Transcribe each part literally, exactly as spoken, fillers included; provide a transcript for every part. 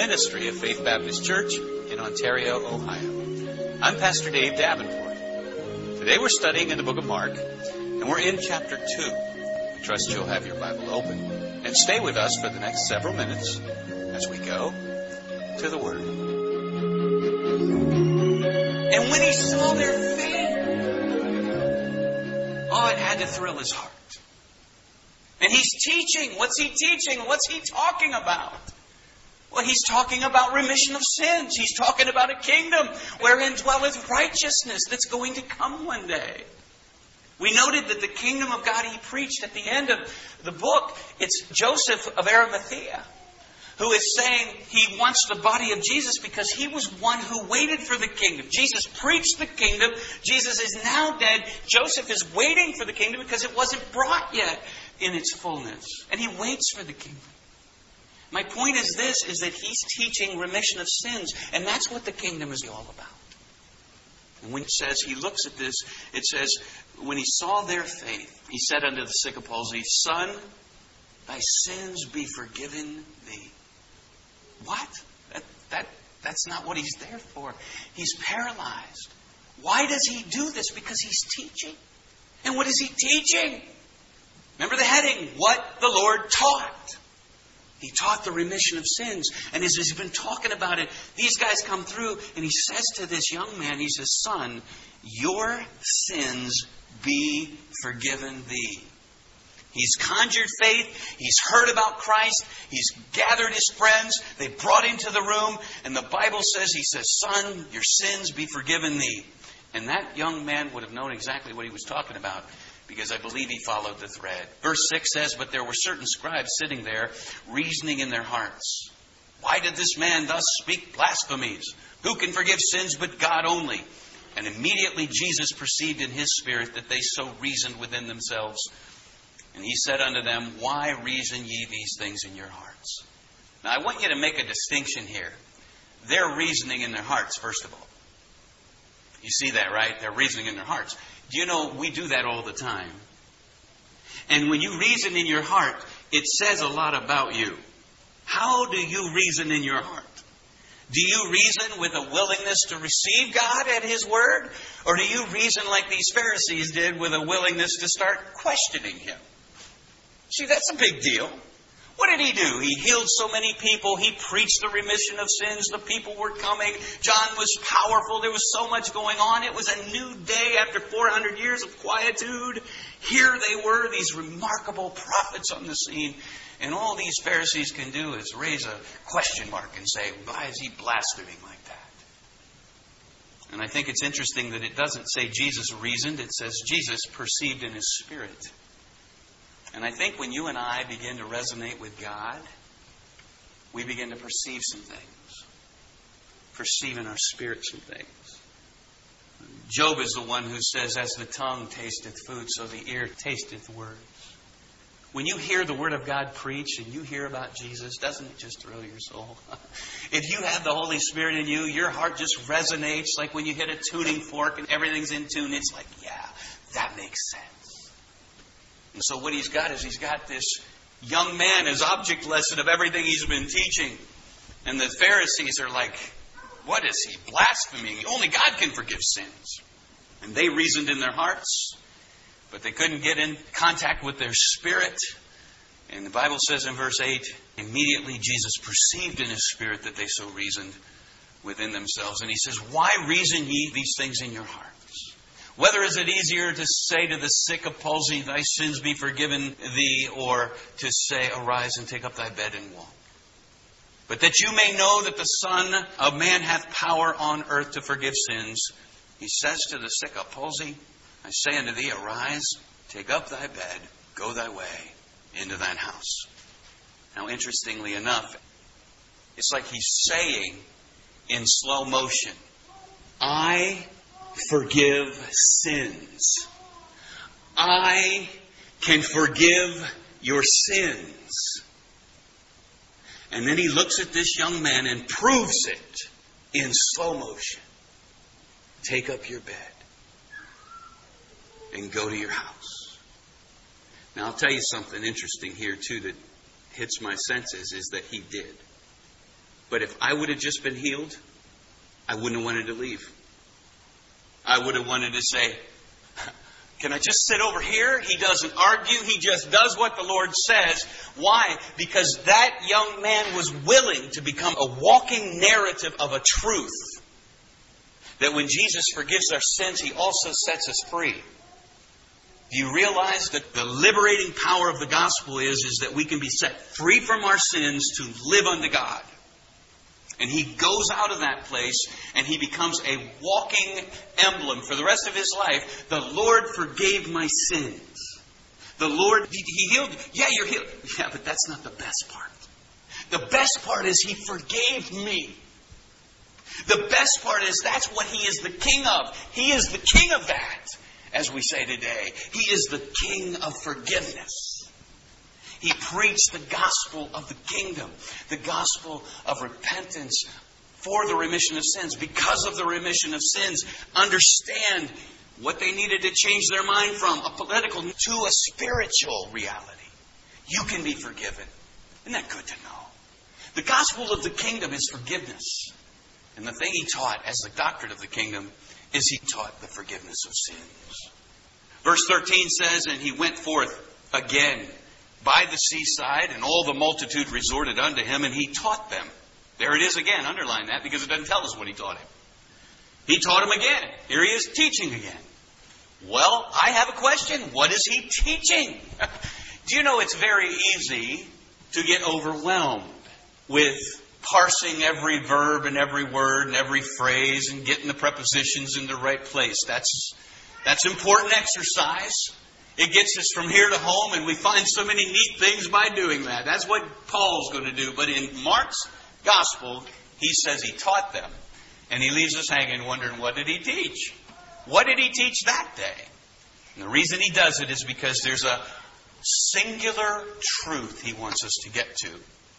ministry of Faith Baptist Church in Ontario, Ohio. I'm Pastor Dave Davenport. Today we're studying in the book of Mark, and we're in chapter two. I trust you'll have your Bible open and stay with us for the next several minutes as we go to the Word. And when he saw their faith, oh, it had to thrill his heart. And he's teaching. What's he teaching? What's he talking about? Well, he's talking about remission of sins. He's talking about a kingdom wherein dwelleth righteousness that's going to come one day. We noted that the kingdom of God he preached at the end of the book, it's Joseph of Arimathea, who is saying he wants the body of Jesus because he was one who waited for the kingdom. Jesus preached the kingdom. Jesus is now dead. Joseph is waiting for the kingdom because it wasn't brought yet in its fullness. And he waits for the kingdom. My point is this, is that he's teaching remission of sins. And that's what the kingdom is all about. And when it says, he looks at this, it says, when he saw their faith, he said unto the sick of palsy, Son, thy sins be forgiven thee. What? That, that, that's not what he's there for. He's paralyzed. Why does he do this? Because he's teaching. And what is he teaching? Remember the heading, what the Lord taught. He taught the remission of sins. And as he's been talking about it, these guys come through and he says to this young man, he says, Son, your sins be forgiven thee. He's conjured faith. He's heard about Christ. He's gathered his friends. They brought him to the room. And the Bible says, he says, Son, your sins be forgiven thee. And that young man would have known exactly what he was talking about, because I believe he followed the thread. Verse six says, But there were certain scribes sitting there, reasoning in their hearts. Why did this man thus speak blasphemies? Who can forgive sins but God only? And immediately Jesus perceived in his spirit that they so reasoned within themselves. And he said unto them, Why reason ye these things in your hearts? Now I want you to make a distinction here. They're reasoning in their hearts, first of all. You see that, right? They're reasoning in their hearts. Do you know, we do that all the time. And when you reason in your heart, it says a lot about you. How do you reason in your heart? Do you reason with a willingness to receive God at His Word? Or do you reason like these Pharisees did with a willingness to start questioning Him? See, that's a big deal. What did he do? He healed so many people. He preached the remission of sins. The people were coming. John was powerful. There was so much going on. It was a new day after four hundred years of quietude. Here they were, these remarkable prophets on the scene. And all these Pharisees can do is raise a question mark and say, why is he blaspheming like that? And I think it's interesting that it doesn't say Jesus reasoned. It says Jesus perceived in his spirit. And I think when you and I begin to resonate with God, we begin to perceive some things. Perceive in our spirit some things. Job is the one who says, as the tongue tasteth food, so the ear tasteth words. When you hear the Word of God preached and you hear about Jesus, doesn't it just thrill your soul? If you have the Holy Spirit in you, your heart just resonates like when you hit a tuning fork and everything's in tune. It's like, yeah, that makes sense. And so what he's got is he's got this young man as object lesson of everything he's been teaching. And the Pharisees are like, what is he blaspheming? Only God can forgive sins. And they reasoned in their hearts, but they couldn't get in contact with their spirit. And the Bible says in verse eight, immediately Jesus perceived in his spirit that they so reasoned within themselves. And he says, why reason ye these things in your heart? Whether is it easier to say to the sick of palsy, thy sins be forgiven thee, or to say, arise and take up thy bed and walk? But that you may know that the Son of Man hath power on earth to forgive sins, he says to the sick of palsy, I say unto thee, arise, take up thy bed, go thy way into thine house. Now, interestingly enough, it's like he's saying in slow motion, I forgive sins. I can forgive your sins. And then he looks at this young man and proves it in slow motion. Take up your bed and go to your house. Now, I'll tell you something interesting here, too, that hits my senses, is that he did. But if I would have just been healed, I wouldn't have wanted to leave. I would have wanted to say, can I just sit over here? He doesn't argue. He just does what the Lord says. Why? Because that young man was willing to become a walking narrative of a truth. That when Jesus forgives our sins, He also sets us free. Do you realize that the liberating power of the gospel is, is that we can be set free from our sins to live unto God? And he goes out of that place and he becomes a walking emblem for the rest of his life. The Lord forgave my sins. The Lord, He, he healed. Yeah, you're healed. Yeah, but that's not the best part. The best part is He forgave me. The best part is that's what He is the King of. He is the King of that, as we say today. He is the King of forgiveness. He preached the gospel of the kingdom, the gospel of repentance for the remission of sins. Because of the remission of sins, understand what they needed to change their mind from, a political to a spiritual reality. You can be forgiven. Isn't that good to know? The gospel of the kingdom is forgiveness. And the thing He taught as the doctrine of the kingdom is He taught the forgiveness of sins. Verse thirteen says, and He went forth again by the seaside, and all the multitude resorted unto Him, and He taught them. There it is again. Underline that, because it doesn't tell us what He taught him. He taught him again. Here He is teaching again. Well, I have a question. What is He teaching? Do you know it's very easy to get overwhelmed with parsing every verb and every word and every phrase and getting the prepositions in the right place? That's, that's important exercise. It gets us from here to home, and we find so many neat things by doing that. That's what Paul's going to do. But in Mark's gospel, he says he taught them. And he leaves us hanging, wondering, what did he teach? What did he teach that day? And the reason he does it is because there's a singular truth he wants us to get to.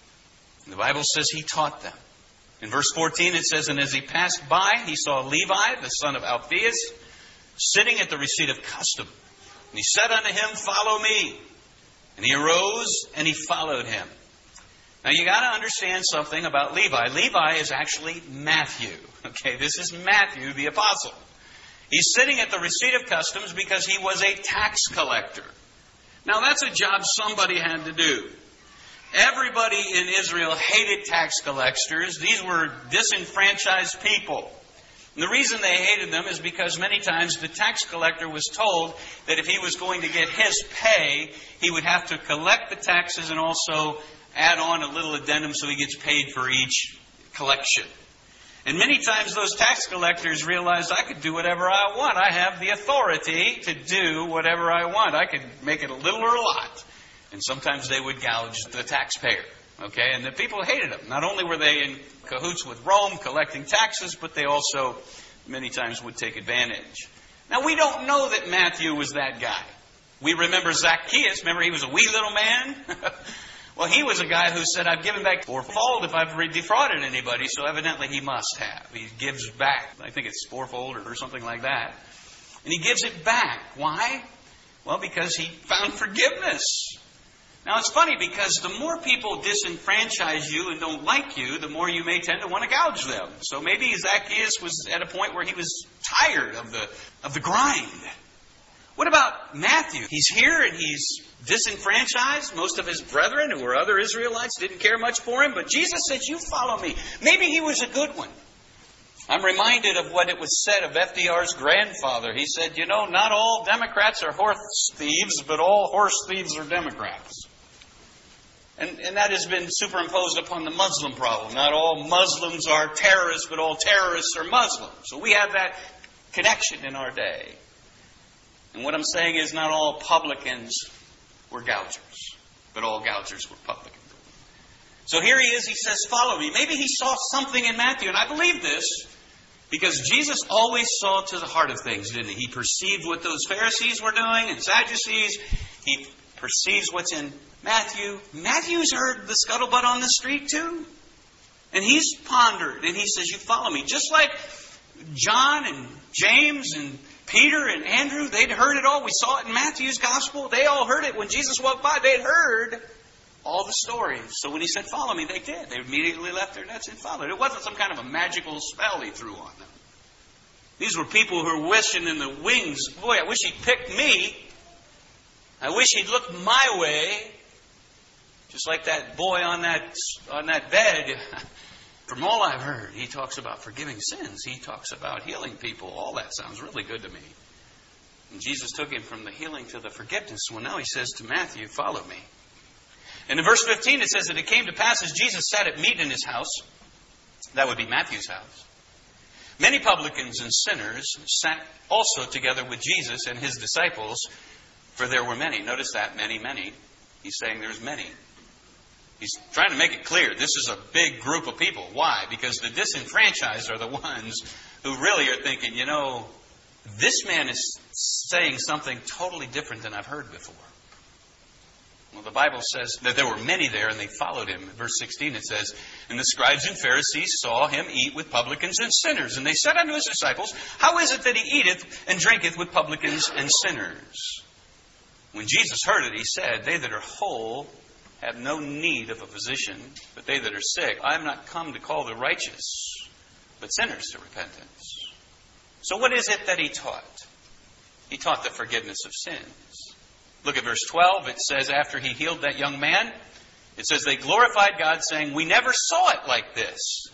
And the Bible says he taught them. In verse fourteen, it says, and as he passed by, he saw Levi, the son of Alphaeus, sitting at the receipt of custom. And he said unto him, follow me. And he arose and he followed him. Now you got to understand something about Levi. Levi is actually Matthew. Okay, this is Matthew the apostle. He's sitting at the receipt of customs because he was a tax collector. Now that's a job somebody had to do. Everybody in Israel hated tax collectors. These were disenfranchised people. And the reason they hated them is because many times the tax collector was told that if he was going to get his pay, he would have to collect the taxes and also add on a little addendum so he gets paid for each collection. And many times those tax collectors realized, I could do whatever I want. I have the authority to do whatever I want. I could make it a little or a lot. And sometimes they would gouge the taxpayer. Okay, and the people hated them. Not only were they in cahoots with Rome collecting taxes, but they also many times would take advantage. Now, we don't know that Matthew was that guy. We remember Zacchaeus. Remember, he was a wee little man? Well, he was a guy who said, I've given back fourfold if I've defrauded anybody, so evidently he must have. He gives back. I think it's fourfold or something like that. And he gives it back. Why? Well, because he found forgiveness. Now, it's funny because the more people disenfranchise you and don't like you, the more you may tend to want to gouge them. So maybe Zacchaeus was at a point where he was tired of the of the grind. What about Matthew? He's here and he's disenfranchised. Most of his brethren, who were other Israelites, didn't care much for him. But Jesus said, you follow me. Maybe he was a good one. I'm reminded of what it was said of F D R's grandfather. He said, you know, not all Democrats are horse thieves, but all horse thieves are Democrats. And, and that has been superimposed upon the Muslim problem. Not all Muslims are terrorists, but all terrorists are Muslims. So we have that connection in our day. And what I'm saying is not all publicans were gougers, but all gougers were publicans. So here he is, he says, follow me. Maybe he saw something in Matthew, and I believe this, because Jesus always saw to the heart of things, didn't he? He perceived what those Pharisees were doing and Sadducees. He perceives what's in Matthew. Matthew's heard the scuttlebutt on the street too. And he's pondered, and he says, you follow me. Just like John and James and Peter and Andrew, they'd heard it all. We saw it in Matthew's gospel. They all heard it when Jesus walked by. They'd heard all the stories. So when he said, follow me, they did. They immediately left their nets and followed. It wasn't some kind of a magical spell he threw on them. These were people who were wishing in the wings, boy, I wish he'd picked me. I wish he'd looked my way. Just like that boy on that on that bed. From all I've heard, he talks about forgiving sins. He talks about healing people. All that sounds really good to me. And Jesus took him from the healing to the forgiveness. Well, now he says to Matthew, follow me. And in verse fifteen, it says that it came to pass as Jesus sat at meat in his house. That would be Matthew's house. Many publicans and sinners sat also together with Jesus and his disciples, for there were many. Notice that, many, many. He's saying there's many. He's trying to make it clear this is a big group of people. Why? Because the disenfranchised are the ones who really are thinking, you know, this man is saying something totally different than I've heard before. Well, the Bible says that there were many there and they followed him. In verse sixteen it says, and the scribes and Pharisees saw him eat with publicans and sinners. And they said unto his disciples, how is it that he eateth and drinketh with publicans and sinners? When Jesus heard it, he said, they that are whole have no need of a physician, but they that are sick. I am not come to call the righteous, but sinners to repentance. So what is it that he taught? He taught the forgiveness of sins. Look at verse twelve. It says, after he healed that young man, it says, they glorified God, saying, we never saw it like this.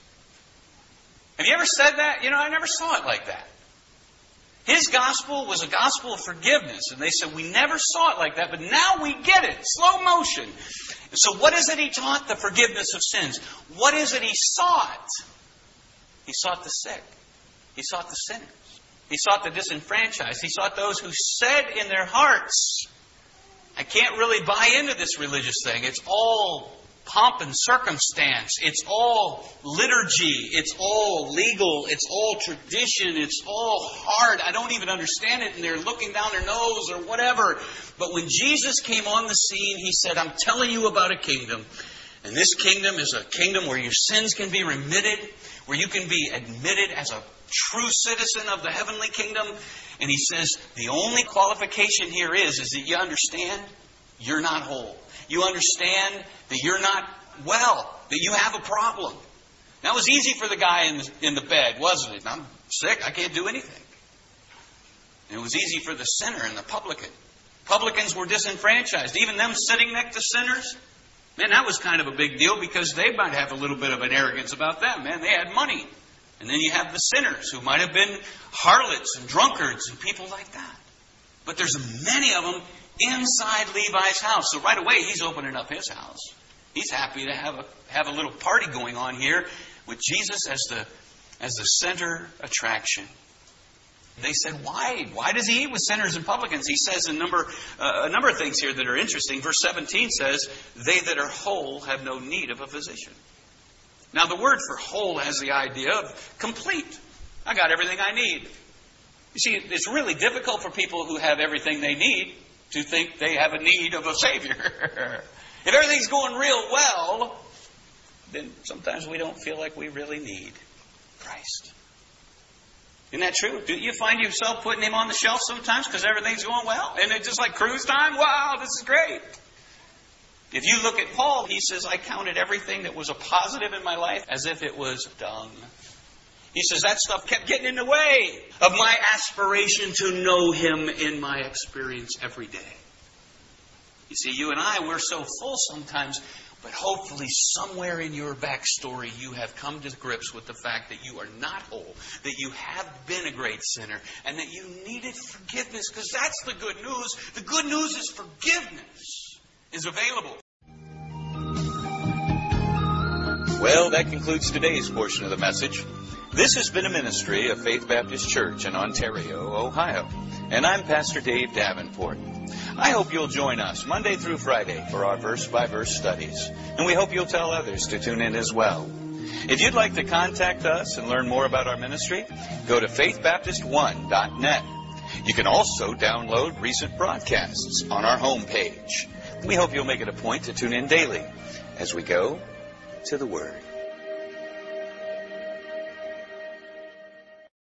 Have you ever said that? You know, I never saw it like that. His gospel was a gospel of forgiveness. And they said, we never saw it like that, but now we get it. Slow motion. So what is it he taught? The forgiveness of sins. What is it he sought? He sought the sick. He sought the sinners. He sought the disenfranchised. He sought those who said in their hearts, I can't really buy into this religious thing. It's all pomp and circumstance. It's all liturgy. It's all legal. It's all tradition. It's all hard. I don't even understand it. And they're looking down their nose or whatever. But when Jesus came on the scene, he said, I'm telling you about a kingdom. And this kingdom is a kingdom where your sins can be remitted, where you can be admitted as a true citizen of the heavenly kingdom. And he says, the only qualification here is, is that you understand you're not whole. You understand that you're not well, that you have a problem. Now, it was easy for the guy in the, in the bed, wasn't it? I'm sick. I can't do anything. And it was easy for the sinner and the publican. Publicans were disenfranchised. Even them sitting next to sinners, man, that was kind of a big deal because they might have a little bit of an arrogance about them. Man, they had money. And then you have the sinners who might have been harlots and drunkards and people like that. But there's many of them inside Levi's house. So right away, he's opening up his house. He's happy to have a have a little party going on here with Jesus as the as the center attraction. They said, why? Why does he eat with sinners and publicans? He says a number uh, a number of things here that are interesting. Verse seventeen says, they that are whole have no need of a physician. Now, the word for whole has the idea of complete. I got everything I need. You see, it's really difficult for people who have everything they need to think they have a need of a Savior. If everything's going real well, then sometimes we don't feel like we really need Christ. Isn't that true? Do you find yourself putting him on the shelf sometimes because everything's going well? And it's just like cruise time? Wow, this is great. If you look at Paul, he says, I counted everything that was a positive in my life as if it was dung. He says that stuff kept getting in the way of my aspiration to know him in my experience every day. You see, you and I, we're so full sometimes, but hopefully somewhere in your backstory you have come to grips with the fact that you are not whole, that you have been a great sinner, and that you needed forgiveness, because that's the good news. The good news is forgiveness is available. Well, that concludes today's portion of the message. This has been a ministry of Faith Baptist Church in Ontario, Ohio. And I'm Pastor Dave Davenport. I hope you'll join us Monday through Friday for our verse-by-verse studies. And we hope you'll tell others to tune in as well. If you'd like to contact us and learn more about our ministry, go to faith baptist one dot net. You can also download recent broadcasts on our homepage. We hope you'll make it a point to tune in daily as we go to the Word.